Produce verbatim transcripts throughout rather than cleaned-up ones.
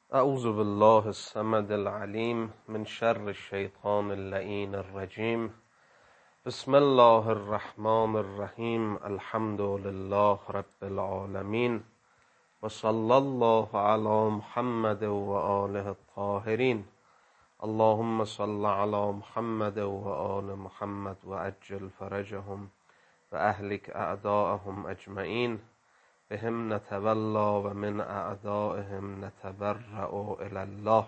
اعوذ بالله الصمد العلیم من شر الشیطان اللعین الرجیم. بسم الله الرحمن الرحیم. الحمد لله رب العالمین و صلی الله علی محمد و آله الطاهرین. اللهم صل علی محمد و آل محمد و عجل فرجهم و اهلک اعداءهم اجمعین. بهم نتولا و من اعدائهم نتبرأ الی الله.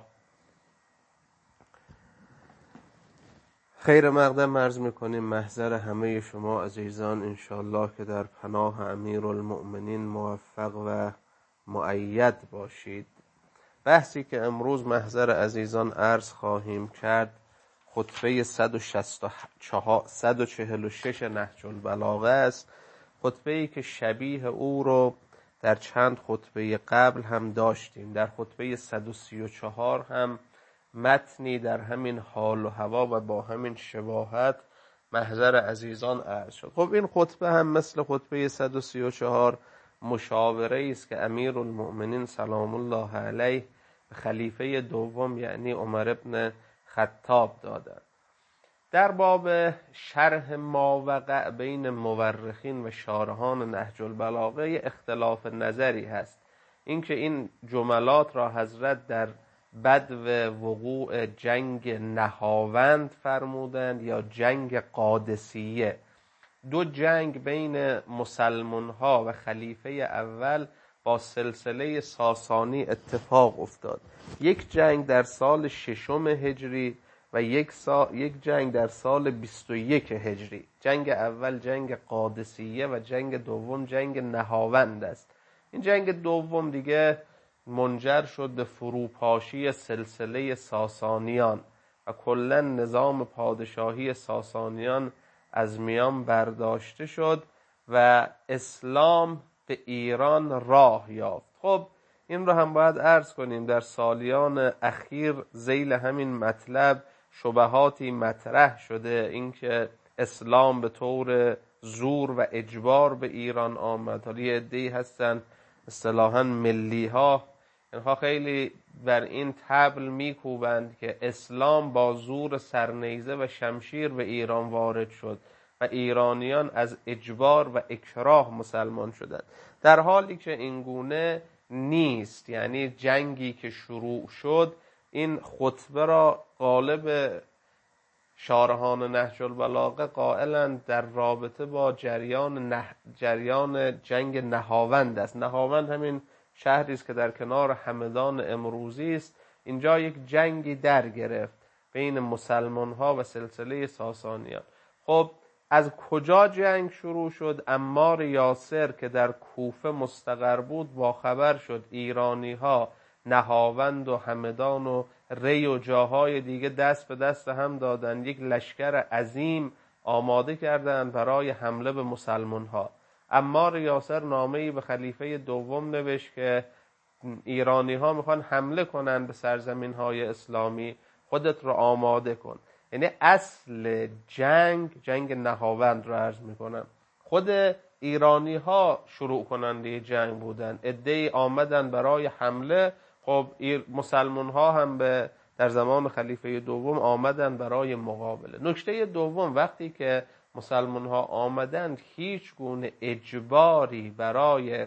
خیر مقدم عرض میکنیم محضر همه شما عزیزان انشاءالله که در پناه امیرالمؤمنین موفق و مؤید باشید. بحثی که امروز محضر عزیزان عرض خواهیم کرد خطبه صد و چهل و شش نهج البلاغه است. خطبه‌ای که شبیه او رو در چند خطبه قبل هم داشتیم. در خطبه صد و سی و چهار هم متنی در همین حال و هوا و با همین شباهت محضر عزیزان عرض شد. خب این خطبه هم مثل خطبه صد و سی و چهار مشاوره است که امیرالمؤمنین سلام الله علیه به خلیفه دوم یعنی عمر بن خطاب دادند. در باب شرح ماوقع بین مورخین و شارحان نهج البلاغه اختلاف نظری هست. اینکه این جملات را حضرت در بدو وقوع جنگ نهاوند فرمودند یا جنگ قادسیه. دو جنگ بین مسلمان ها و خلیفه اول با سلسله ساسانی اتفاق افتاد. یک جنگ در سال ششم هجری و یک, سا... یک جنگ در سال بیست و یک هجری. جنگ اول جنگ قادسیه و جنگ دوم جنگ نهاوند است. این جنگ دوم دیگه منجر شد به فروپاشی سلسله ساسانیان و کلا نظام پادشاهی ساسانیان از میان برداشته شد و اسلام به ایران راه یافت. خب این رو هم باید عرض کنیم در سالیان اخیر ذیل همین مطلب شبهاتی مطرح شده. اینکه اسلام به طور زور و اجبار به ایران آمد. حالا یه عده‌ای هستن اصطلاحاً ملی ها، اینها خیلی بر این طبل میکوبند که اسلام با زور سرنیزه و شمشیر به ایران وارد شد و ایرانیان از اجبار و اکراه مسلمان شدند، در حالی که این گونه نیست. یعنی جنگی که شروع شد، این خطبه را غالب شارحان نهج البلاغه قائلند در رابطه با جریان نه... جریان جنگ نهاوند است. نهاوند همین شهری است که در کنار همدان امروزی است. اینجا یک جنگی در گرفت بین مسلمان ها و سلسله ساسانیان. خب از کجا جنگ شروع شد؟ عمار یاسر که در کوفه مستقر بود با خبر شد ایرانی ها نهاوند و همدان و ری و جاهای دیگه دست به دست هم دادن، یک لشکر عظیم آماده کردند برای حمله به مسلمان ها. عمار یاسر نامه‌ای به خلیفه دوم نوشت که ایرانی ها میخوان حمله کنن به سرزمین های اسلامی، خودت رو آماده کن. یعنی اصل جنگ جنگ نهاوند رو عرض میکنم. خود ایرانی ها شروع کننده جنگ بودن، عده‌ای آمدن برای حمله. خب مسلمان ها هم به در زمان خلیفه دوم آمدن برای مقابله. نکته دوم، وقتی که مسلمان ها آمدند هیچ گونه اجباری برای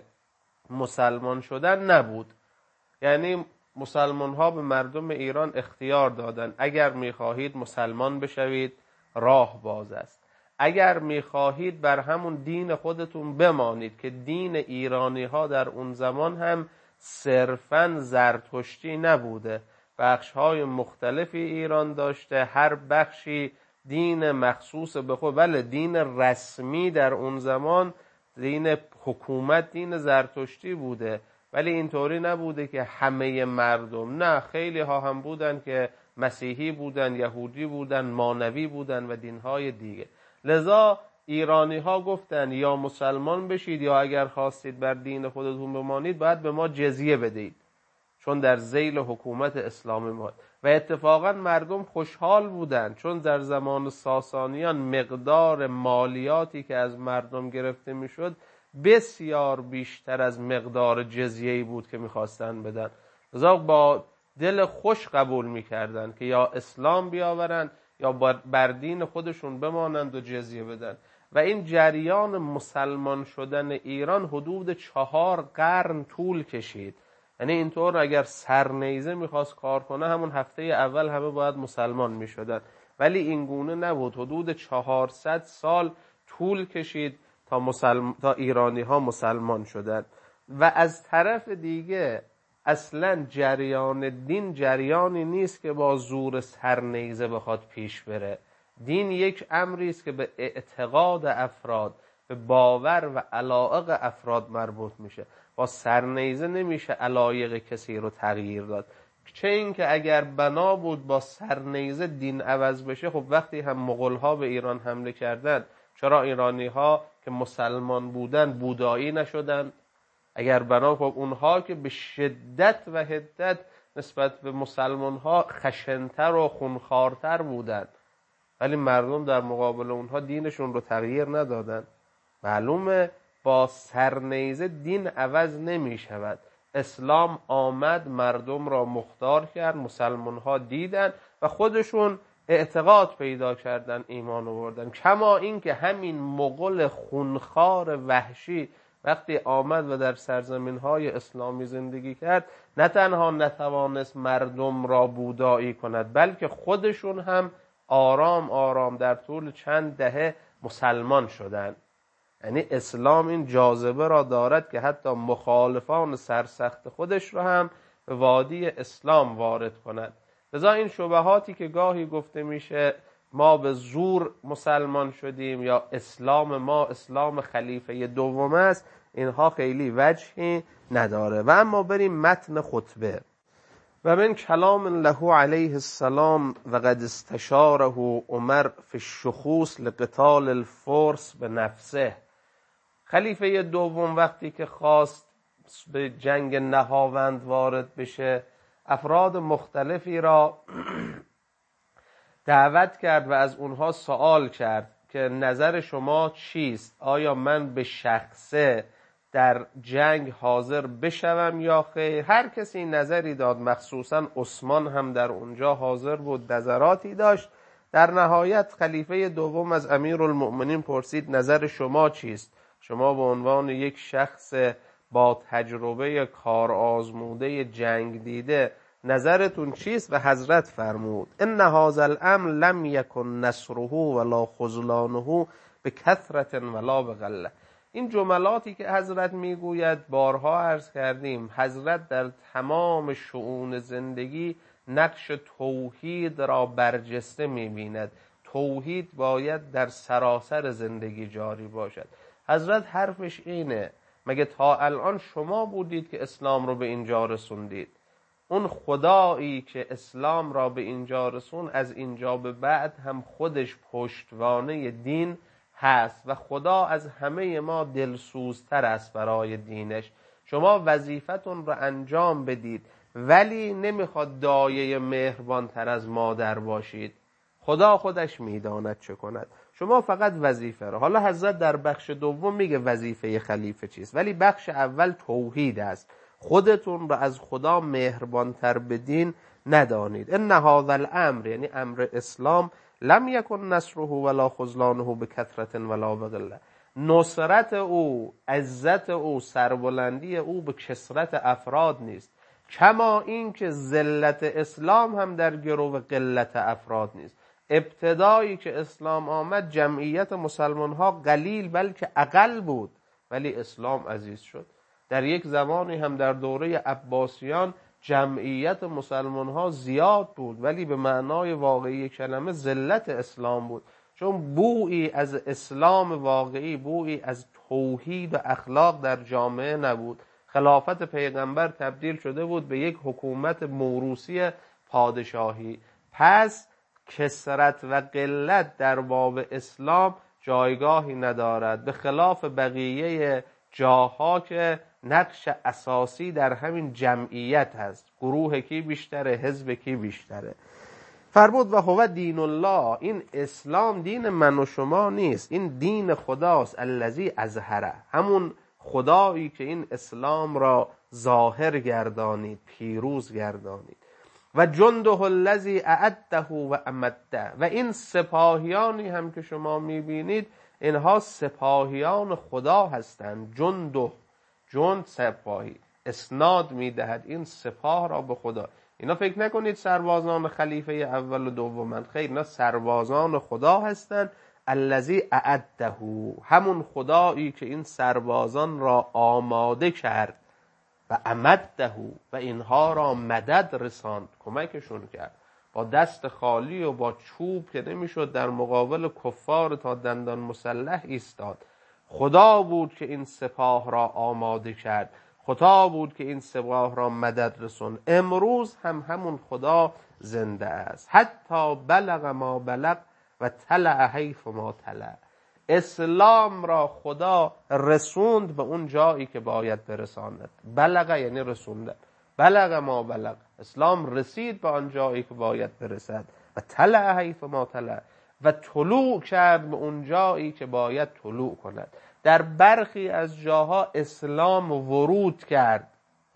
مسلمان شدن نبود. یعنی مسلمان ها به مردم ایران اختیار دادن اگر میخواهید مسلمان بشوید راه باز است، اگر میخواهید بر همون دین خودتون بمانید که دین ایرانی ها در اون زمان هم صرفاً زرتشتی نبوده، بخش های مختلفی ایران داشته، هر بخشی دین مخصوص به خود. بله دین رسمی در اون زمان دین حکومت دین زرتشتی بوده، ولی اینطوری نبوده که همه مردم، نه، خیلی ها هم بودن که مسیحی بودن، یهودی بودن، مانوی بودن و دینهای دیگه. لذا ایرانی ها گفتن یا مسلمان بشید یا اگر خواستید بر دین خودتون بمانید باید به ما جزیه بدهید، چون در ذیل حکومت اسلامی ما. و اتفاقا مردم خوشحال بودن، چون در زمان ساسانیان مقدار مالیاتی که از مردم گرفته میشد بسیار بیشتر از مقدار جزیه‌ای بود که میخواستن بدن. لذا با دل خوش قبول میکردن که یا اسلام بیاورن یا بر دین خودشون بمانند و جزیه بدن. و این جریان مسلمان شدن ایران حدود چهار قرن طول کشید. یعنی اینطور اگر سرنیزه میخواست کار کنه همون هفته اول همه باید مسلمان میشدن، ولی این گونه نبود. حدود چهارصد سال طول کشید تا, مسلم... تا ایرانی ها مسلمان شدن. و از طرف دیگه اصلا جریان دین جریانی نیست که با زور سرنیزه بخواد پیش بره. دین یک امری است که به اعتقاد افراد، به باور و علایق افراد مربوط میشه. با سرنیزه نمیشه علایق کسی رو تغییر داد. چه این که اگر بنا بود با سرنیزه دین عوض بشه، خب وقتی هم مغول ها به ایران حمله کردن چرا ایرانی ها که مسلمان بودن بودایی نشدن؟ اگر بنا خب اونها که به شدت و حدت نسبت به مسلمان ها خشنتر و خونخوارتر بودن، ولی مردم در مقابل اونها دینشون رو تغییر ندادن. معلومه با سرنیزه دین عوض نمی شود. اسلام آمد، مردم را مختار کرد، مسلمان ها دیدن و خودشون اعتقاد پیدا کردن، ایمان آوردن. کما این که همین مغول خونخوار وحشی وقتی آمد و در سرزمین های اسلامی زندگی کرد، نه تنها نتوانست مردم را بودایی کند، بلکه خودشون هم آرام آرام در طول چند دهه مسلمان شدند. یعنی اسلام این جاذبه را دارد که حتی مخالفان سرسخت خودش را هم به وادی اسلام وارد کند. لذا این شبهاتی که گاهی گفته میشه ما به زور مسلمان شدیم یا اسلام ما اسلام خلیفه دوم است، اینها خیلی وجهی نداره. و اما بریم متن خطبه. و من کلام له علیه السلام و قد استشاره عمر فی الشخوص لقتال الفرس به نفسه. خلیفه دوم وقتی که خواست به جنگ نهاوند وارد بشه، افراد مختلفی را دعوت کرد و از اونها سوال کرد که نظر شما چیست؟ آیا من به شخصه در جنگ حاضر بشوم یا خیر؟ هر کسی نظری داد، مخصوصا عثمان هم در اونجا حاضر بود، نظراتی داشت. در نهایت خلیفه دوم از امیرالمؤمنین پرسید نظر شما چیست؟ شما به عنوان یک شخص با تجربه کار آزموده جنگ دیده نظرتون چیست؟ و حضرت فرمود ان هذا الامر لم یکن نصره ولا خذلانه بکثرة ولا بقله. این جملاتی که حضرت میگوید بارها عرض کردیم، حضرت در تمام شؤون زندگی نقش توحید را برجسته میبیند. توحید باید در سراسر زندگی جاری باشد. حضرت حرفش اینه، مگه تا الان شما بودید که اسلام رو به اینجا رسوندید؟ اون خدایی که اسلام را به اینجا رسون از اینجا به بعد هم خودش پشتوانه دین هست و خدا از همه ما دلسوزتر است برای دینش. شما وظیفتون را انجام بدید، ولی نمیخواد دایه مهربان تر از مادر باشید. خدا خودش میداند چه کند، شما فقط وظیفه را. حالا حضرت در بخش دوم میگه وظیفه خلیفه چیست، ولی بخش اول توحید است. خودتون را از خدا مهربانتر بدین ندانید. ان هذا الامر، یعنی امر اسلام، لم یکن نصره ولا خذلانه بکثرة ولا بقله. نصرت او، عزت او، سربلندی او به کثرت افراد نیست، کما این که ذلت اسلام هم در گرو قلت افراد نیست. ابتدایی که اسلام آمد جمعیت مسلمان ها قلیل بلکه اقل بود، ولی اسلام عزیز شد. در یک زمانی هم در دوره عباسیان جمعیت مسلمان ها زیاد بود، ولی به معنای واقعی کلمه ذلت اسلام بود، چون بویی از اسلام واقعی، بویی از توحید و اخلاق در جامعه نبود. خلافت پیغمبر تبدیل شده بود به یک حکومت موروثی پادشاهی. پس کثرت و قلت در باب اسلام جایگاهی ندارد، به خلاف بقیه جاها که نقش اساسی در همین جمعیت هست. گروه کی بیشتره، حزب کی بیشتره. فرمود و هو دین الله، این اسلام دین من و شما نیست، این دین خداست. الذی اظهره، همون خدایی که این اسلام را ظاهر گردانید، پیروز گردانید. و جنده الذی اعده و امده، و این سپاهیانی هم که شما میبینید اینها سپاهیان خدا هستند. جنده، جند سپاهی، اسناد میدهد این سپاه را به خدا. اینا فکر نکنید سربازان خلیفه اول و دومند، خیر، اینا سربازان خدا هستند. الذی اعده، همون خدایی که این سربازان را آماده کرد، و امده، و اینها را مدد رساند، کمکشون کرد. با دست خالی و با چوب که نمیشد در مقابل کفار تا دندان مسلح ایستاد. خدا بود که این سپاه را آماده کرد، خدا بود که این سپاه را مدد رسوند. امروز هم همون خدا زنده است. حتی بلغ ما بلغ و طلع حیث ما طلع. اسلام را خدا رسوند به اون جایی که باید برساند. بلغ یعنی رسوندن. بلغ ما بلغ، اسلام رسید به آن جایی که باید برسد. و طلع حیث ما طلع، و طلوع کرد به اون جایی که باید طلوع کند. در برخی از جاها اسلام ورود کرد،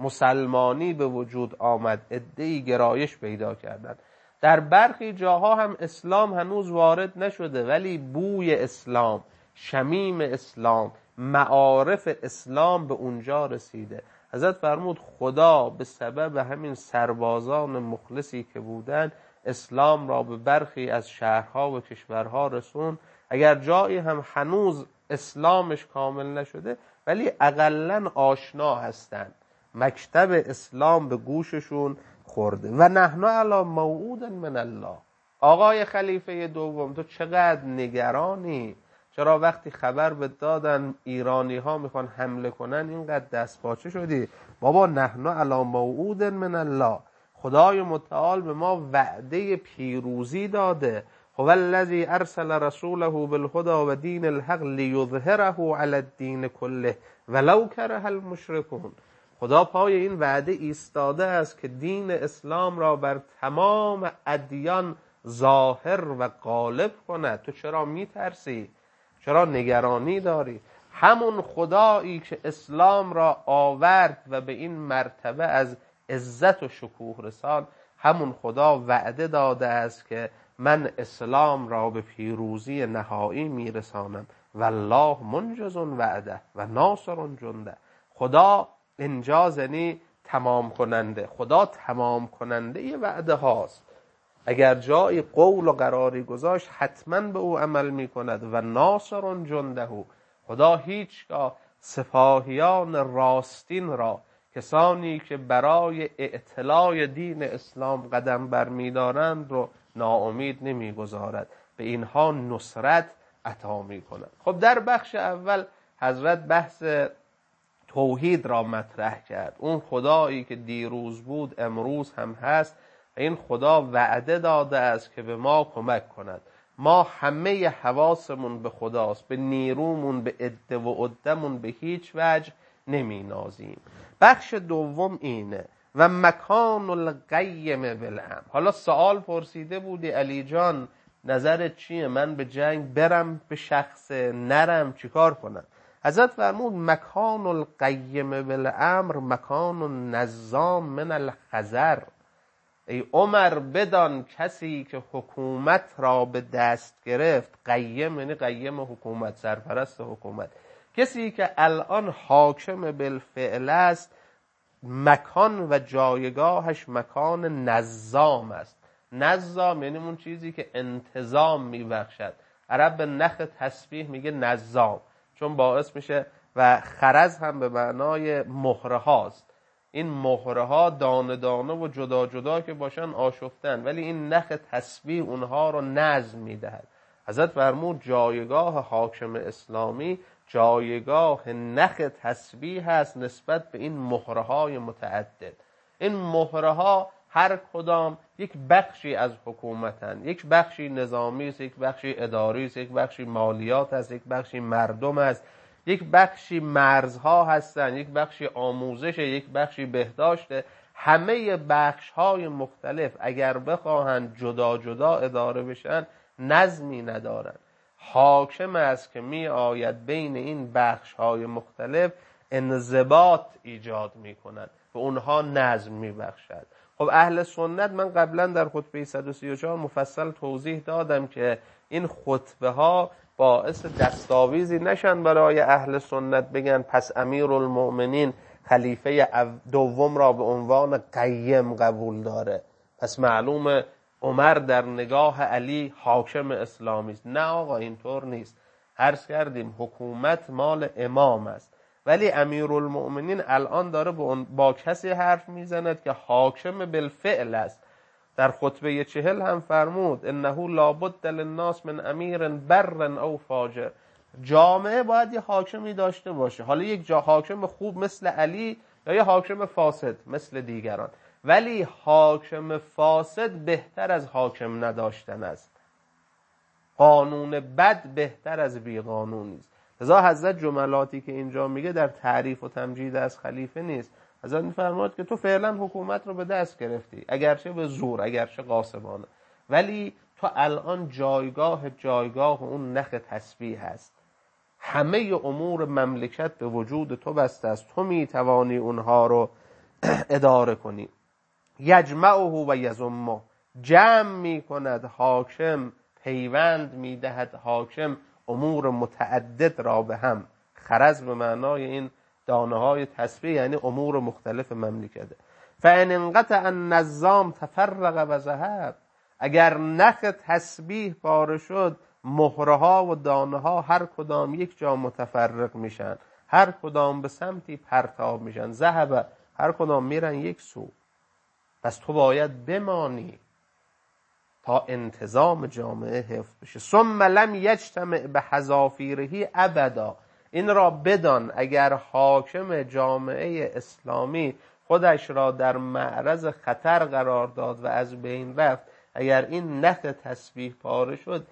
مسلمانی به وجود آمد، عده‌ای گرایش پیدا کردند. در برخی جاها هم اسلام هنوز وارد نشده ولی بوی اسلام، شمیم اسلام، معارف اسلام به اونجا رسیده. حضرت فرمود خدا به سبب همین سربازان مخلصی که بودن اسلام را به برخی از شهرها و کشورها رسون. اگر جایی هم هنوز اسلامش کامل نشده ولی اقلن آشنا هستند، مکتب اسلام به گوششون خورده. و نحن علی موعود من الله. آقای خلیفه دوم، تو چقدر نگرانی؟ چرا وقتی خبر به دادن ایرانی ها میخوان حمله کنن اینقدر دست پاچه شدی؟ بابا نحن علی موعود من الله، خدای متعال به ما وعده پیروزی داده. هو الذی ارسل رسوله بالهدى و دین الحق لیظهره علی الدین کله ولو کره المشرکون. خدا پای این وعده ایستاده است که دین اسلام را بر تمام ادیان ظاهر و غالب کند. تو چرا میترسی؟ چرا نگرانی داری؟ همون خدایی که اسلام را آورد و به این مرتبه از عزت و شکوه رسان، همون خدا وعده داده است که من اسلام را به پیروزی نهایی میرسانم. والله منجز وعده و ناصر جنده. خدا انجاز یعنی تمام کننده. خدا تمام کننده ی وعده هاست. اگر جای قول و قراری گذاشت حتما به او عمل می کند. و ناصر جنده، خدا هیچگاه سپاهیان راستین را، کسانی که برای اعتلاع دین اسلام قدم برمیدارند رو ناامید نمیگذارد، به اینها نصرت عطا می کند. خب در بخش اول حضرت بحث توحید را مطرح کرد. اون خدایی که دیروز بود امروز هم هست. این خدا وعده داده است که به ما کمک کند. ما همه حواسمون به خداست، به نیرومون، به عده و عدمون به هیچ وجه نمی نازیم. بخش دوم اینه و مکان القیم بالامر. حالا سوال پرسیده بودی علی جان نظرت چیه؟ من به جنگ برم به شخص نرم چیکار کنم؟ حضرت فرمود مکان القیم بالامر مکان نظام من الخزر. ای عمر بدان کسی که حکومت را به دست گرفت، قیم یعنی قیم حکومت، سرپرست حکومت، کسی که الان حاکم بالفعل است، مکان و جایگاهش مکان نظام است. نظام یعنی اون چیزی که انتظام میبخشد. عرب به نخ تسبیح میگه نظام چون باعث میشه، و خرز هم به معنای مهره هاست. این مهره ها دانه دانه و جدا جدا که باشن آشفتن، ولی این نخ تسبیح اونها رو نظم میدهد. حضرت فرمود جایگاه حاکم اسلامی جایگاه نخ تسبیح هست نسبت به این مهره های متعدد. این مهره ها هر کدام یک بخشی از حکومتن، یک بخشی نظامی است، یک بخشی اداری است، یک بخشی مالیات است، یک بخشی مردم است، یک بخشی مرزها هستن، یک بخشی آموزش، یک بخشی بهداشت. همه بخش های مختلف اگر بخواهند جدا جدا اداره بشن نظمی ندارن. حاکم است که می آید بین این بخش های مختلف انضباط ایجاد میکنند و اونها نظم میبخشد. خب اهل سنت، من قبلا در خطبه صد و سی و چهار مفصل توضیح دادم که این خطبه ها باعث دستاویزی نشن برای اهل سنت بگن پس امیرالمؤمنین خلیفه دوم را به عنوان قیم قبول داره، پس معلومه عمر در نگاه علی حاکم اسلامی است. نه آقا، اینطور نیست. عرض کردیم حکومت مال امام است، ولی امیرالمؤمنین الان داره با کسی حرف میزند که حاکم بالفعل است. در خطبه چهل هم فرمود انه لابد للناس من امیر بر او فاجر. جامعه باید یه حاکمی داشته باشه، حالا یک جا حاکم خوب مثل علی یا یه حاکم فاسد مثل دیگران، ولی حاکم فاسد بهتر از حاکم نداشتن است. قانون بد بهتر از بی قانون نیست. لذا حضرت جملاتی که اینجا میگه در تعریف و تمجید از خلیفه نیست. حضرت میفرماد که تو فعلا حکومت رو به دست گرفتی، اگرچه به زور، اگرچه غاصبانه، ولی تو الان جایگاه جایگاه اون نخ تسبیح هست. همه امور مملکت به وجود تو بسته است، تو میتوانی اونها رو اداره کنی. یجمعه و یضمه، جمع میکند حاکم، پیوند میدهد حاکم امور متعدد را به هم. خرز به معنای این دانه های تسبیح یعنی امور مختلف مملکته. فان انقطع النظام تفرق و ذهب، اگر نخ تسبیح پاره شد، مهره ها و دانه ها هر کدام یک جا متفرق میشن، هر کدام به سمتی پرتاب میشن، ذهب، هر کدام میرن یک سو. پس تو باید بمانی تا انتظام جامعه حفظ بشه. ثم لم یجتمع به حذافیره ابدا، این را بدان اگر حاکم جامعه اسلامی خودش را در معرض خطر قرار داد و از بین رفت، اگر این نخ تسبیح پاره شد،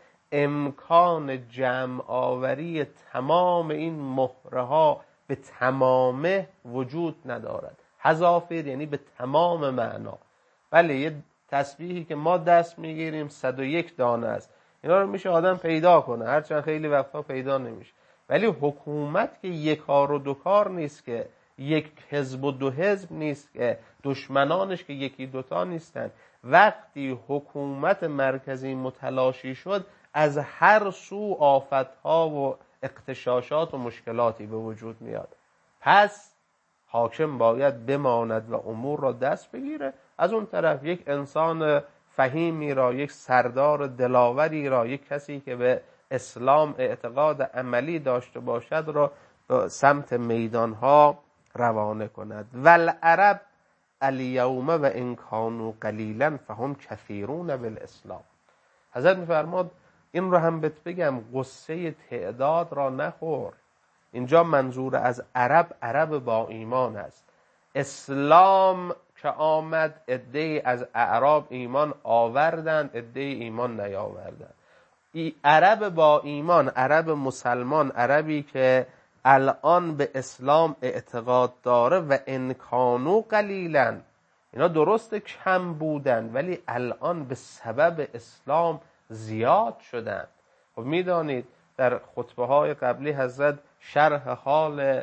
امکان جمع آوری تمام این مهره ها به تمامه وجود ندارد. حذافیر یعنی به تمام معنا. بله، یه تسبیحی که ما دست میگیریم صد و یک دانه است، اینا رو میشه آدم پیدا کنه، هرچند خیلی وقتا پیدا نمیشه. ولی حکومت که یک کار و دو کار نیست، که یک حزب و دو حزب نیست، که دشمنانش که یکی دوتا نیستن. وقتی حکومت مرکزی متلاشی شد، از هر سو آفتها و اغتشاشات و مشکلاتی به وجود میاد. پس حاکم باید بماند و امور را دست بگیره. از اون طرف یک انسان فهیمی را، یک سردار دلاوری را، یک کسی که به اسلام اعتقاد عملی داشته باشد را به سمت میدانها روانه کند. والعرب الیوم و ان کانوا قلیلا فهم کثیرون بالاسلام. حضرت میفرماد این رو هم بهت بگم، غصه تعداد را نخور. اینجا منظور از عرب، عرب با ایمان است. اسلام که آمد، عده‌ای از اعراب ایمان آوردند، عده‌ای ایمان نیاوردند. عرب با ایمان، عرب مسلمان، عربی که الان به اسلام اعتقاد داره، و ان کانوا قلیلا، اینا درست کم بودن ولی الان به سبب اسلام زیاد شدن. خب میدانید در خطبه های قبلی حضرت شرح حال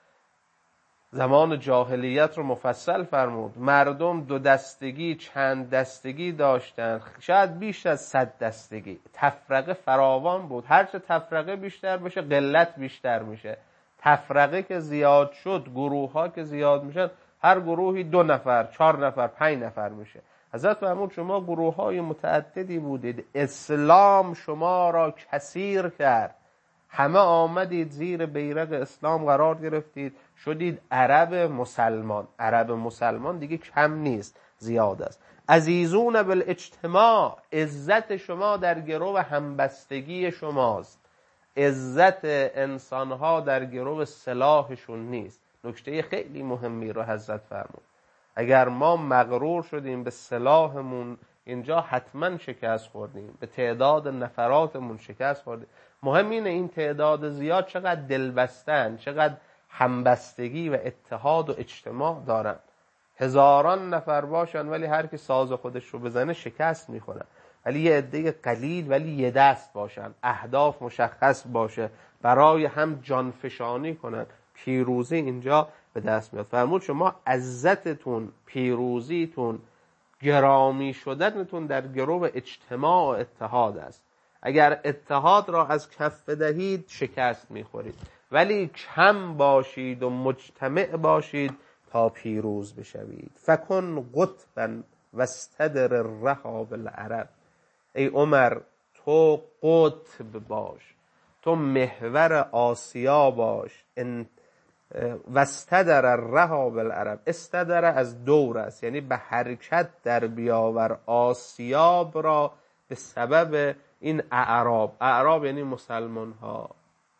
زمان جاهلیت رو مفصل فرمود. مردم دو دستگی، چند دستگی داشتن، شاید بیش از صد دستگی. تفرقه فراوان بود. هرچه تفرقه بیشتر بشه قلت بیشتر میشه. تفرقه که زیاد شد، گروه ها که زیاد میشن، هر گروهی دو نفر، چهار نفر، پنج نفر میشه. حضرت فرمود شما گروه های متعددی بودید، اسلام شما را کثیر کرد، همه آمدید زیر بیرق اسلام قرار گرفتید، شدید عرب مسلمان. عرب مسلمان دیگه کم نیست، زیاد است. عزیزون بالاجتماع، عزت شما در گرو همبستگی شماست. عزت انسانها در گرو سلاحشون نیست. نکته خیلی مهمی رو حضرت فرمود. اگر ما مغرور شدیم به سلاحمون، اینجا حتما شکست خوردیم، به تعداد نفراتمون شکست خوردیم. مهم اینه این تعداد زیاد چقدر دلبستن، چقدر همبستگی و اتحاد و اجتماع دارن. هزاران نفر باشن ولی هر کی ساز خودش رو بزنه شکست میخورن. ولی یه عده قلیل ولی یه دست باشن، اهداف مشخص باشه، برای هم جانفشانی کنن، پیروزی اینجا به دست میاد. فرمود شما عزتتون، پیروزیتون، گرامی شدنتون در گرو اجتماع و اتحاد است. اگر اتحاد را از کف بدهید شکست میخورید، ولی کم باشید و مجتمع باشید تا پیروز بشوید. فکن قطبا واستدر الرها بالعرب. ای عمر تو قطب باش، تو محور آسیا باش. واستدر الرها بالعرب. استدر از دور است، یعنی به حرکت در بیاور آسیاب را به سبب این اعراب. اعراب یعنی مسلمان ها.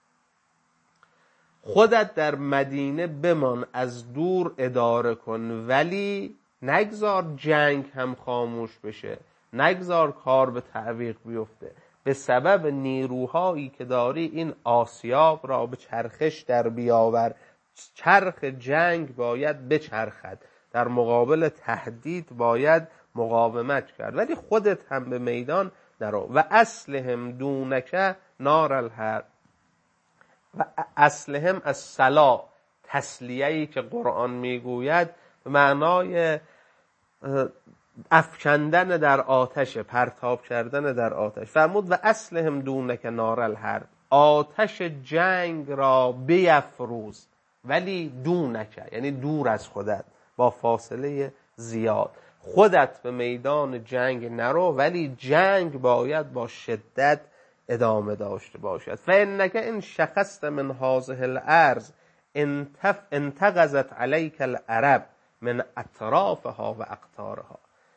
خودت در مدینه بمان، از دور اداره کن، ولی نگذار جنگ هم خاموش بشه، نگذار کار به تعویق بیفته. به سبب نیروهایی که داری این آسیاب را به چرخش در بیاور. چرخ جنگ باید بچرخد، در مقابل تهدید باید مقاومت کرد، ولی خودت هم به میدان درو. و اصلهم دونک نار الحرب. و اصلهم از صلا، تسلیه‌ای که قرآن میگوید به معنای افکندن در آتش، پرتاب کردن در آتش. فرمود و اصلهم دونک نار الحرب. آتش جنگ را بیفروز، ولی دونک یعنی دور از خودت، با فاصله زیاد. خودت به میدان جنگ نرو، ولی جنگ باید با شدت ادامه داشته باشد. فانک ان شخصت من هذه الارض انتغزت علیک العرب من اطرافها و اقطارها.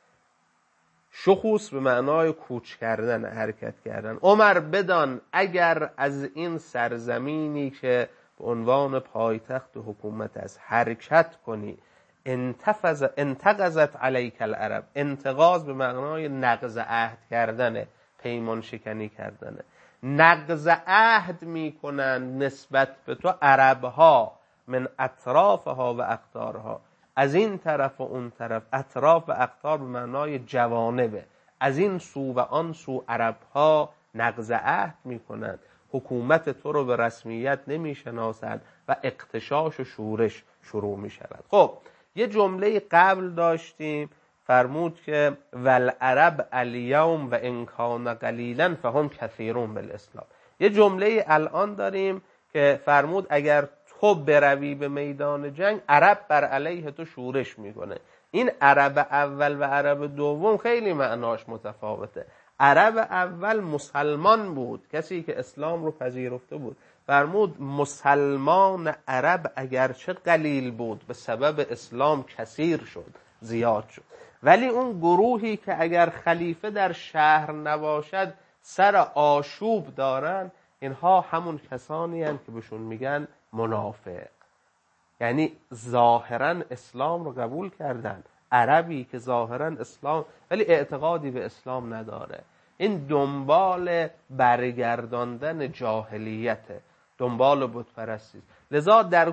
شخوص به معنای کوچ کردن، حرکت کردن. عمر بدان اگر از این سرزمینی که به عنوان پایتخت حکومت است حرکت کنی، انتفز انتقضت علیک العرب. انتقاض به معنای نقض عهد کردنه، پیمان شکنی کردنه. نقض عهد میکنن نسبت به تو عربها، من اطرافها و اقطارها، از این طرف و اون طرف. اطراف و اقطار به معنای جوانبه، از این سو و آن سو عربها نقض عهد میکنن، حکومت تو رو به رسمیت نمیشناسند و اغتشاش و شورش شروع میشود. خب یه جمله قبل داشتیم، فرمود که والعرب الیوم و ان کان قلیلا فهم کثیرون بالاسلام. یه جمله الان داریم که فرمود اگر تو بروی به میدان جنگ، عرب بر علیه تو شورش میکنه. این عرب اول و عرب دوم خیلی معناش متفاوته. عرب اول مسلمان بود، کسی که اسلام رو پذیرفته بود. فرمود مسلمان عرب اگرچه قلیل بود، به سبب اسلام کثیر شد، زیاد شد. ولی اون گروهی که اگر خلیفه در شهر نباشد سر آشوب دارن، اینها همون کسانی هستند که بهشون میگن منافق. یعنی ظاهرا اسلام رو قبول کردن، عربی که ظاهرا اسلام ولی اعتقادی به اسلام نداره. این دنبال برگرداندن جاهلیته، دنبال بت پرستی. لذا در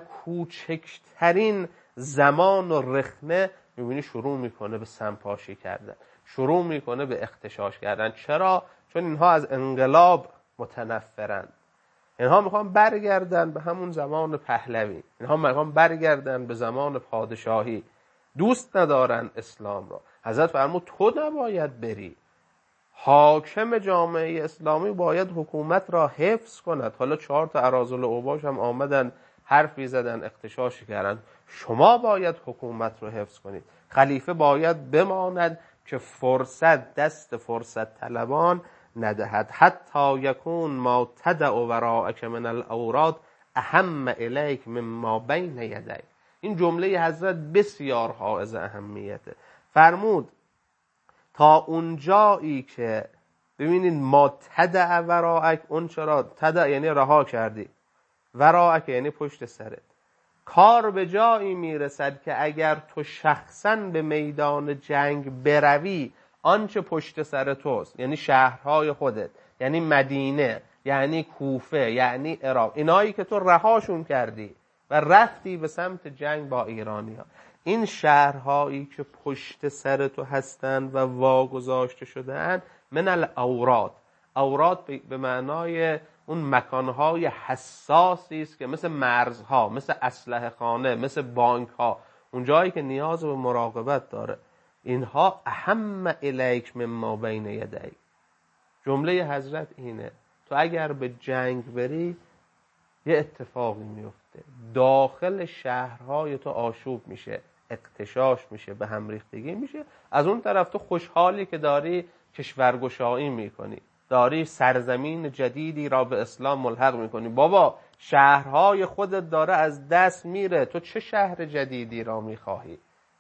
کوچکترین زمان و رخنه میبینی شروع میکنه به سمپاشی کردن، شروع میکنه به اغتشاش کردن. چرا؟ چون اینها از انقلاب متنفرن. اینها میخوان برگردن به همون زمان پهلوی، اینها میخوان برگردن به زمان پادشاهی، دوست ندارن اسلام را. حضرت فرمود تو نباید بری، حاکم جامعه اسلامی باید حکومت را حفظ کند. حالا چهار تا اراذل اوباش هم آمدن حرفی زدن، اغتشاش کردن. شما باید حکومت رو حفظ کنید، خلیفه باید بماند که فرصت دست فرصت طلبان ندهد. حتی یکون ما تدع وراءک من الاوراد اهم الیک مما بین یدیک. این جمله حضرت بسیار حائز اهمیته. فرمود تا اونجایی که ببینید ما تدع وراءک، اون چرا تدع یعنی رها کردی، وراءک یعنی پشت سرت. کار به جایی میرسد که اگر تو شخصا به میدان جنگ بروی، آنچه پشت سر توست، یعنی شهرهای خودت، یعنی مدینه، یعنی کوفه، یعنی عراق، اینایی که تو رهاشون کردی و رفتی به سمت جنگ با ایرانی ها، این شهرهایی که پشت سر تو هستند و واگذاشته شده‌اند، من الاوراد. اوراد به معنای اون مکانهای حساسی است که مثل مرزها، مثل اسلحه خانه، مثل بانک ها، اون جایی که نیاز به مراقبت داره. اینها اهم الیک مما بین یدیک. جمله حضرت اینه، تو اگر به جنگ بری یه اتفاقی میفته، داخل شهرهای تو آشوب میشه، اغتشاش میشه، به هم ریختگی میشه. از اون طرف تو خوشحالی که داری کشورگشایی میکنی، داری سرزمین جدیدی را به اسلام ملحق میکنی. بابا شهرهای خودت داره از دست میره، تو چه شهر جدیدی را میخواهی؟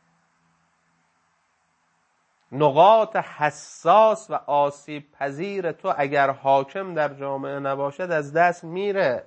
نقاط حساس و آسیب پذیر تو اگر حاکم در جامعه نباشد از دست میره.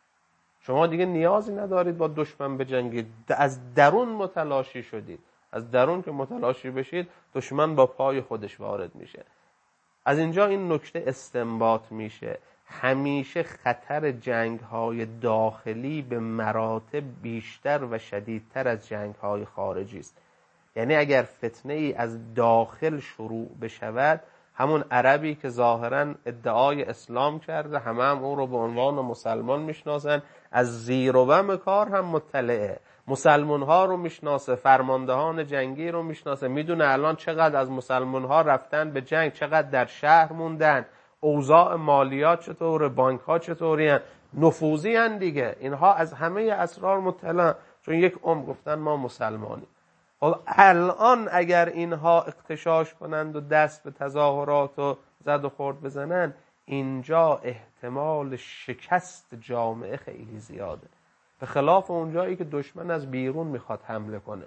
شما دیگه نیازی ندارید با دشمن بجنگید، از درون متلاشی شدید. از درون که متلاشی بشید دشمن با پای خودش وارد میشه. از اینجا این نکته استنباط میشه همیشه خطر جنگ‌های داخلی به مراتب بیشتر و شدیدتر از جنگ‌های خارجی است. یعنی اگر فتنه ای از داخل شروع بشود، همون عربی که ظاهراً ادعای اسلام کرده، همه هم او رو به عنوان مسلمان میشناسن، از زیر و بم کار هم مطلعه، مسلمان ها رو میشناسه، فرماندهان جنگی رو میشناسه، میدونه الان چقدر از مسلمان ها رفتن به جنگ، چقدر در شهر موندن، اوضاع مالیات چطوره، بانک ها چطوری هن، نفوذی هن دیگه. اینها از همه اسرار مطلع، چون یک عمر گفتن ما مسلمانیم. خب الان اگر اینها اغتشاش کنند و دست به تظاهرات و زد و خورد بزنن، اینجا احتمال شکست جامعه خیلی زیاده، به خلاف اونجایی که دشمن از بیرون میخواد حمله کنه.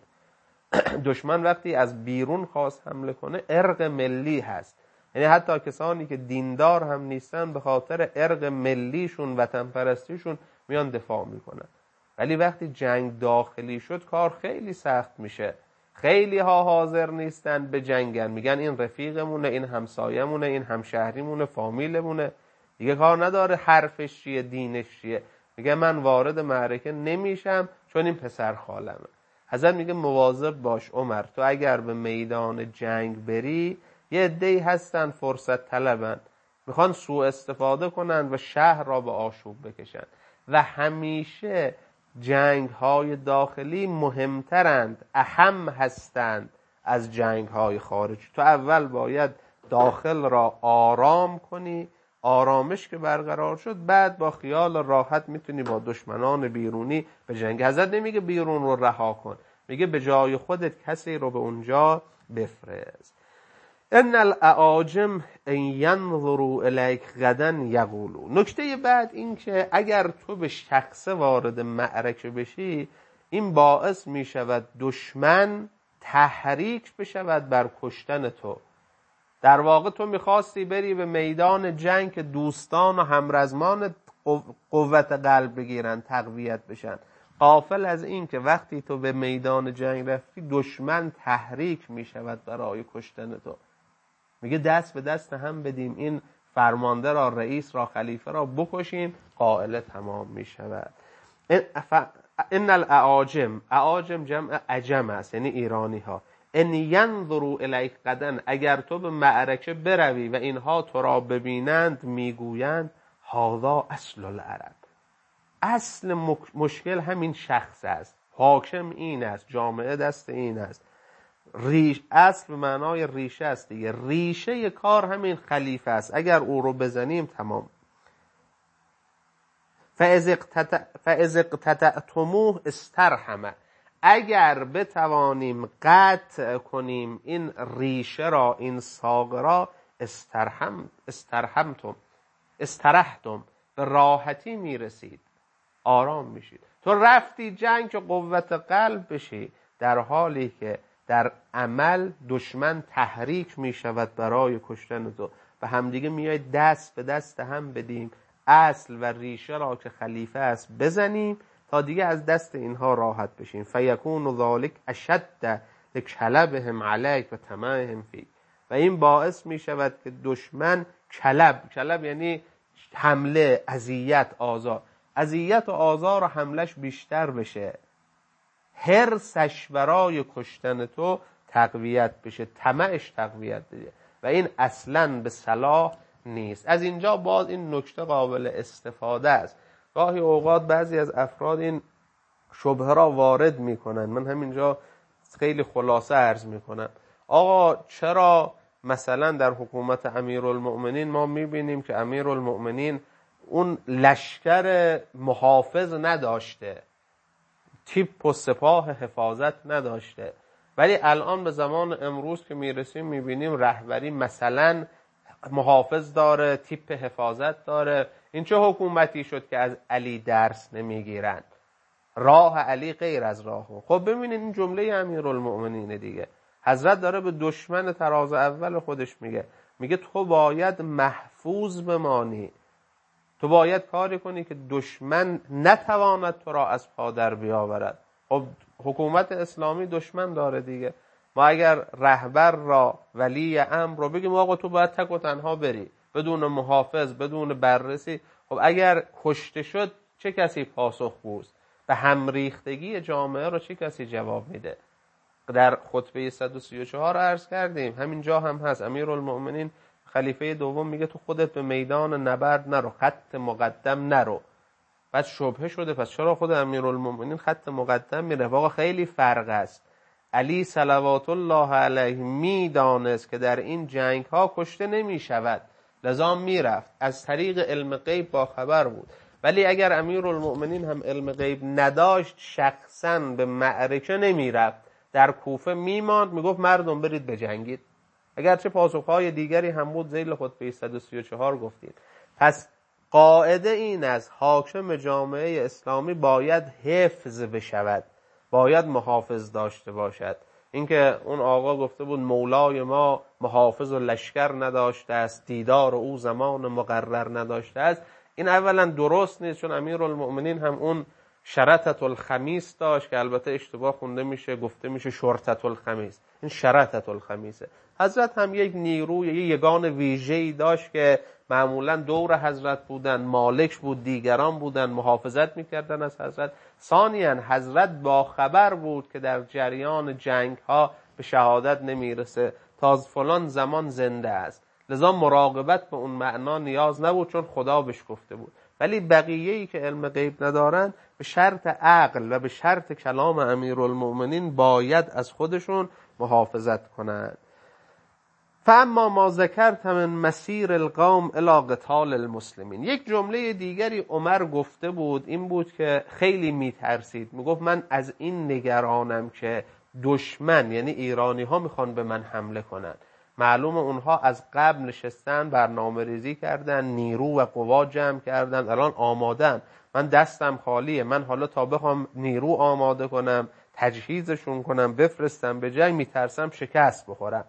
دشمن وقتی از بیرون خواست حمله کنه ارق ملی هست، یعنی حتی کسانی که دیندار هم نیستن به خاطر ارق ملیشون، وطن پرستیشون میان دفاع میکنن. ولی وقتی جنگ داخلی شد کار خیلی سخت میشه. خیلی ها حاضر نیستن به جنگن، میگن این رفیقمونه، این همسایمونه، این همشهریمونه، فامیلمونه، دیگه کار نداره حرفش چیه، دینش چیه. میگه من وارد معرکه نمیشم چون این پسر خالمه. حضرت میگه مواظب باش عمر، تو اگر به میدان جنگ بری یه عده‌ای هستن فرصت طلبن، میخوان سوء استفاده کنن و شهر را به آشوب بکشن. و همیشه جنگ های داخلی مهمترند، اهم هستند از جنگ های خارجی. تو اول باید داخل را آرام کنی، آرامش که برقرار شد بعد با خیال راحت میتونی با دشمنان بیرونی به جنگ. حضرت نمیگه بیرون رو رها کن، میگه به جای خودت کسی رو به اونجا بفرست. ان الاعاجم ان ينظروا الیک غدا یقولوا. نکته بعد این که اگر تو به شخص وارد معرکه بشی، این باعث می شود دشمن تحریک بشود بر کشتن تو. در واقع تو میخواستی بری به میدان جنگ که دوستان و همرزمان قوت قلب بگیرن، تقویت بشن. غافل از این که وقتی تو به میدان جنگ رفتی دشمن تحریک می شود برای کشتن تو. میگه دست به دست هم بدیم، این فرمانده را، رئیس را، خلیفه را بکشیم، قائله تمام می شود. ان الاعاجم، اعاجم جمع عجم است، یعنی ایرانی ها. ان ینظروا الیک غدا، اگر تو به معرکه بروی و اینها تو را ببینند میگویند هذا اصل العرب. اصل مشکل همین شخص است، حاکم این است، جامعه دست این است. ریش، اصل به معنای ریشه است دیگه، ریشه کار همین خلیفه است. اگر او رو بزنیم تمام. فاذا اقتطعتموه استرحم، اگر بتوانیم قطع کنیم این ریشه را، این ساق را، استرحم استرحمتم استرحتم، به راحتی میرسید، آرام میشید. تو رفتی جنگ که قوت قلب بشی، در حالی که در عمل دشمن تحریک می شود برای کشتن تو. و همدیگه میاید دست به دست هم بدیم، اصل و ریشه را که خلیفه است بزنیم تا دیگه از دست اینها راحت بشیم. فیکون ذالک اشد لکلبهم علیک و طمعهم فیک. و این باعث می شود که دشمن کلب، کلب یعنی حمله، اذیت، آزار، اذیت و آزار و حملش بیشتر بشه، حرصش برای کشتن تو تقویت بشه، طمعش تقویت بشه. و این اصلاً به صلاح نیست. از اینجا باز این نکته قابل استفاده است. گاهی اوقات بعضی از افراد این شبهه را وارد میکنن. من همینجا خیلی خلاصه عرض میکنم. آقا چرا مثلا در حکومت امیرالمؤمنین ما میبینیم که امیرالمؤمنین اون لشکر محافظ نداشته، تیپ و سپاه حفاظت نداشته، ولی الان به زمان امروز که میرسیم میبینیم رهبری مثلا محافظ داره، تیپ حفاظت داره. این چه حکومتی شد که از علی درس نمیگیرن؟ راه علی غیر از راه او. خب ببینید این جمله امیرالمؤمنین دیگه، حضرت داره به دشمن تراز اول خودش میگه، میگه تو باید محفوظ بمانی، تو باید کاری کنی که دشمن نتواند تو را از پا در بیاورد. خب حکومت اسلامی دشمن داره دیگه. ما اگر رهبر را، ولی امر رو بگیم آقا تو باید تک و تنها بری بدون محافظ، بدون بررسی، خب اگر کشته شد چه کسی پاسخگوست؟ به همریختگی جامعه رو چه کسی جواب میده؟ در خطبه صد و سی و چهار عرض کردیم، همین جا هم هست. امیرالمؤمنین خلیفه دوم میگه تو خودت به میدان نبرد نرو، خط مقدم نرو. بعد شبهه شده پس چرا خود امیرالمؤمنین خط مقدم میره؟ واقعا خیلی فرق است. علی صلوات الله علیه میدانست که در این جنگ ها کشته نمیشود، لذا میرفت، از طریق علم غیب با خبر بود. ولی اگر امیرالمؤمنین هم علم غیب نداشت، شخصا به معرکه نمیرفت، در کوفه میماند، میگفت مردم برید بجنگید. اگرچه پاسخهای دیگری هم بود، ذیل خطبه صد و سی و چهار گفتیم. پس قاعده این است حاکم جامعه اسلامی باید حفظ بشود، باید محافظ داشته باشد. اینکه اون آقا گفته بود مولای ما محافظ و لشکر نداشته است، دیدار او زمان مقرر نداشته است، این اولا درست نیست، چون امیرالمؤمنین هم اون شرطت الخمیس داشت که البته اشتباه خونده میشه، گفته میشه شرطت الخمیس، این شرطت الخمیسه. حضرت هم یک نیروی یک یگان ویژه‌ای داشت که معمولا دور حضرت بودن، مالک بود، دیگران بودن، محافظت میکردن از حضرت. ثانیاً حضرت با خبر بود که در جریان جنگ ها به شهادت نمیرسه، تا فلان زمان زنده است، لذا مراقبت به اون معنا نیاز نبود چون خدا بهش گفته بود. ولی بقیه‌ای که علم غیب ندارن به شرط عقل و به شرط کلام امیرالمؤمنین باید از خودشون محافظت کنند. فاما ما ذکرت من مسیر القوم الی قتال المسلمین. یک جمله دیگری عمر گفته بود، این بود که خیلی میترسید، میگفت من از این نگرانم که دشمن یعنی ایرانی ها میخوان به من حمله کنن. معلومه اونها از قبل نشستن، برنامه ریزی کردن، نیرو و قوا جمع کردن، الان آمادن. من دستم خالیه، من حالا تا بخوام نیرو آماده کنم، تجهیزشون کنم، بفرستم به جنگ، میترسم شکست بخورم.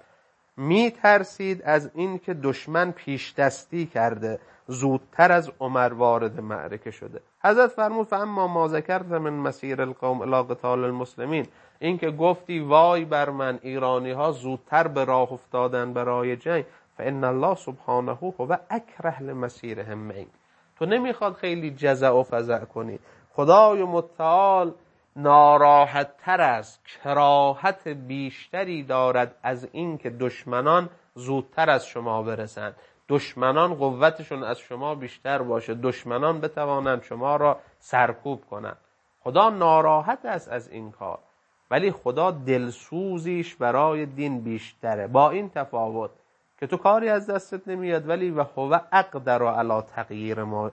میترسید از این که دشمن پیش دستی کرده، زودتر از عمر وارد معرکه شده. حضرت فرمود فاما ما ذکرت من مسیر القوم الی قتال المسلمین، این که گفتی وای بر من ایرانی ها زودتر به راه افتادن برای جنگ، فان الله سبحانه هو اکره لمسیرهم من. تو نمیخواد خیلی جزع و فزع کنی. خدای متعال ناراحت تر است، کراهت بیشتری دارد از این که دشمنان زودتر از شما برسن، دشمنان قوتشون از شما بیشتر باشه، دشمنان بتوانند شما را سرکوب کنند. خدا ناراحت است از این کار، ولی خدا دلسوزیش برای دین بیشتره، با این تفاوت که تو کاری از دستت نمیاد، ولی و هو اقدر علی تغییر ما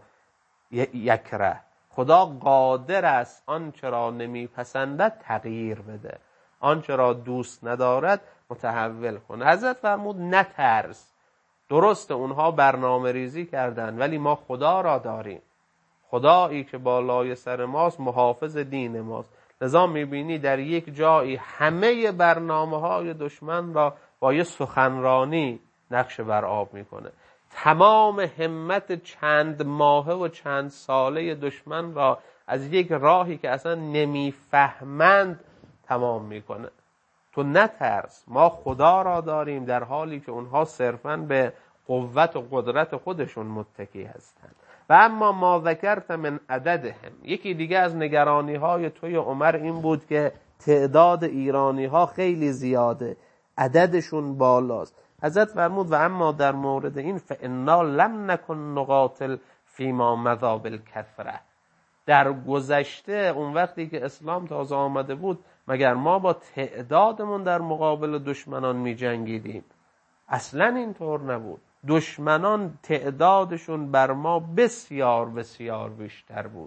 یکره. خدا قادر است آنچه را نمیپسندد تغییر بده، آنچه را دوست ندارد متحول کنه. حضرت فرمود نترس، درسته اونها برنامه ریزی کردن، ولی ما خدا را داریم، خدایی که بالای سر ماست، محافظ دین ماست. لذا میبینی در یک جایی همه برنامه های دشمن را با یه سخنرانی نقش بر آب میکنه، تمام همت چند ماهه و چند ساله دشمن را از یک راهی که اصلا نمیفهمند تمام میکنه. تو نترس، ما خدا را داریم، در حالی که اونها صرفاً به قوت و قدرت خودشون متکی هستند. و اما ما ذکرت من عددهم، یکی دیگه از نگرانی های توی عمر این بود که تعداد ایرانی ها خیلی زیاده، عددشون بالاست. حضرت فرمود و اما در مورد این فانا لم نکن نقاتل فیما مضی بالکثره، در گذشته اون وقتی که اسلام تازه آمده بود مگر ما با تعدادمون در مقابل دشمنان می جنگیدیم؟ اصلا اینطور نبود. دشمنان تعدادشون بر ما بسیار بسیار بیشتر بود.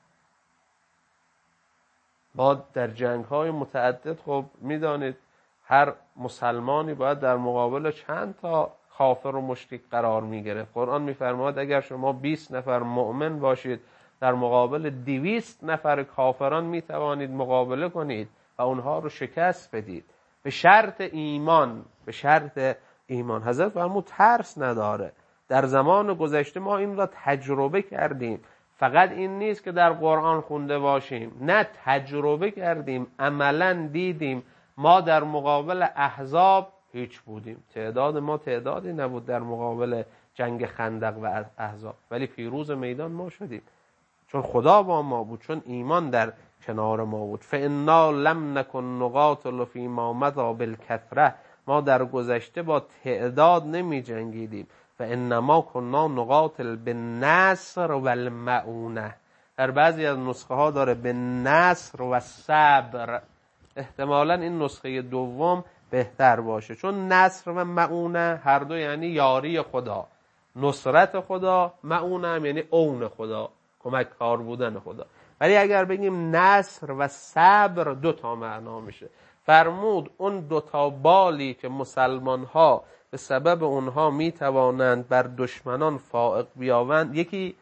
ما در جنگ های متعدد خب میدانید هر مسلمانی باید در مقابل چند تا کافر و مشرک قرار می گرفت. قرآن میفرماید اگر شما بیست نفر مؤمن باشید در مقابل دویست نفر کافران می توانید مقابله کنید و اونها رو شکست بدید به شرط ایمان. به شرط ایمان. حضرت فرمود ترس نداره. در زمان گذشته ما این را تجربه کردیم. فقط این نیست که در قرآن خونده باشیم، نه، تجربه کردیم، عملا دیدیم. ما در مقابل احزاب هیچ بودیم، تعداد ما تعدادی نبود در مقابل جنگ خندق و احزاب، ولی پیروز میدان ما شدیم، چون خدا با ما بود، چون ایمان در کنار ما بود. فانا لم نکن نقاتل فیما مضی بالکثره، ما در گذشته با تعداد نمی جنگیدیم. فانما کنا نقاتل بالنصر والمعونه. در بعضی از نسخه ها داره بالنصر و صبر. احتمالا این نسخه دوم بهتر باشه، چون نصر و معونه هر دو یعنی یاری خدا، نصرت خدا، معونه هم یعنی عون خدا، کمک کار بودن خدا. ولی اگر بگیم نصر و صبر دو تا معنا میشه. فرمود اون دو تا بالی که مسلمان ها به سبب اونها میتوانند بر دشمنان فائق بیاوند، یکی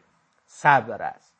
صبر است،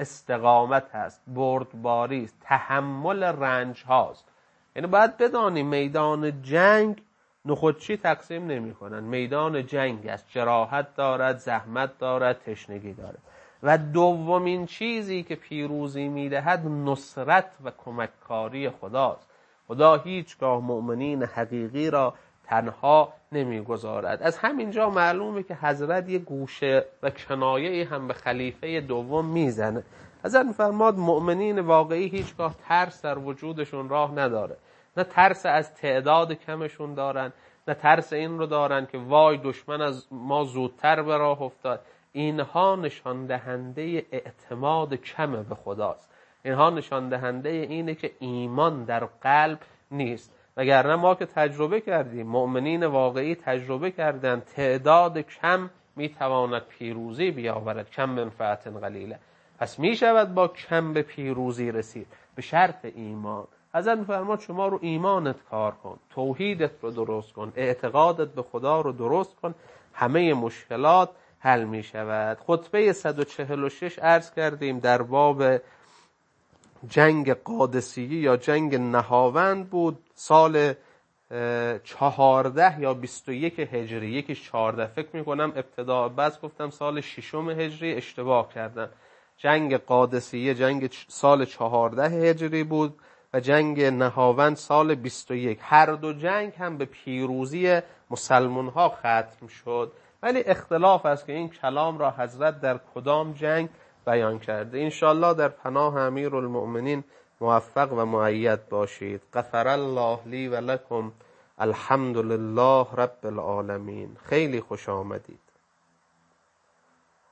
استقامت است، بردباری است، تحمل رنج هاست. یعنی باید بدانی میدان جنگ نخودچی تقسیم نمی کنن. میدان جنگ است، جراحت دارد، زحمت دارد، تشنگی دارد. و دومین چیزی که پیروزی میدهد نصرت و کمککاری خداست. خدا هیچگاه مؤمنین حقیقی را تنها نمیگذارد. از همینجا معلومه که حضرت یه گوشه و کنایه‌ای هم به خلیفه دوم میزنه. حضرت فرماد مؤمنین واقعی هیچگاه ترس در وجودشون راه نداره. نه ترس از تعداد کمشون دارن، نه ترس این رو دارن که وای دشمن از ما زودتر به راه افتاد. اینها نشان دهنده اعتماد کم به خداست. اینها نشان دهنده اینه که ایمان در قلب نیست. وگرنه ما که تجربه کردیم، مؤمنین واقعی تجربه کردن، تعداد کم میتواند پیروزی بیاورد، کم منفعت قلیله. پس میشود با کم به پیروزی رسید به شرط ایمان. حضرت می‌فرماد شما رو ایمانت کار کن، توحیدت رو درست کن، اعتقادت به خدا رو درست کن، همه مشکلات حل می شود. خطبه صد و چهل و شش عرض کردیم در باب جنگ قادسیه یا جنگ نهاوند بود، سال چهارده یا بیست و یک هجری، یکی چهارده فکر می کنم ابتدا، بس گفتم سال ششم هجری، اشتباه کردم. جنگ قادسیه جنگ سال چهارده هجری بود و جنگ نهاوند سال بیست و یک. هر دو جنگ هم به پیروزی مسلمان ها ختم شد، ولی اختلاف است که این کلام را حضرت در کدام جنگ بیان کرده. انشاءالله در پناه امیرالمؤمنین موفق و مؤید باشید. غفر الله لی و لکم. الحمد لله رب العالمین. خیلی خوش آمدید.